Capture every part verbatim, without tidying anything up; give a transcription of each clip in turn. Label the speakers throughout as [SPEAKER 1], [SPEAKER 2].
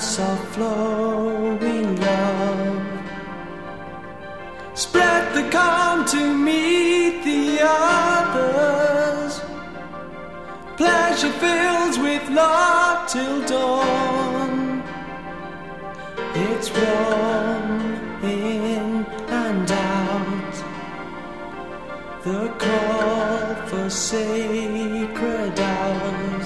[SPEAKER 1] soft flowing love. Spread the calm to meet the others. Pleasure fills with love till dawn. It's warm in and out. The call for sacred hours.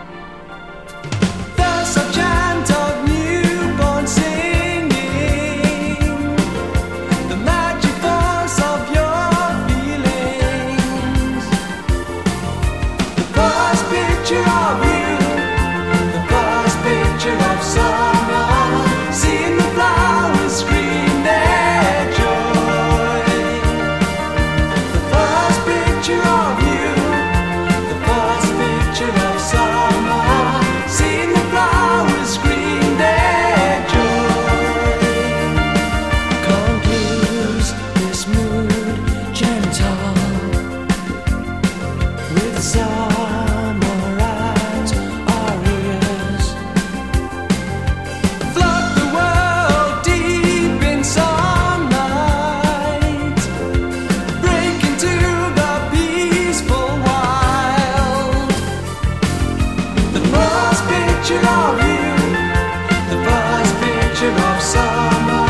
[SPEAKER 1] The soft chant of newborn singing. The magic force of your feelings. The first picture of you. The first picture of summer. Seeing the flowers scream their joy. The first picture of you. The first picture of summer. Seeing the flowers scream their joy. Can't lose this mood gentle. With summer at our ears. Flood the world deep in sunlight. Break into the peaceful wild. The first picture of you. The first picture of summer.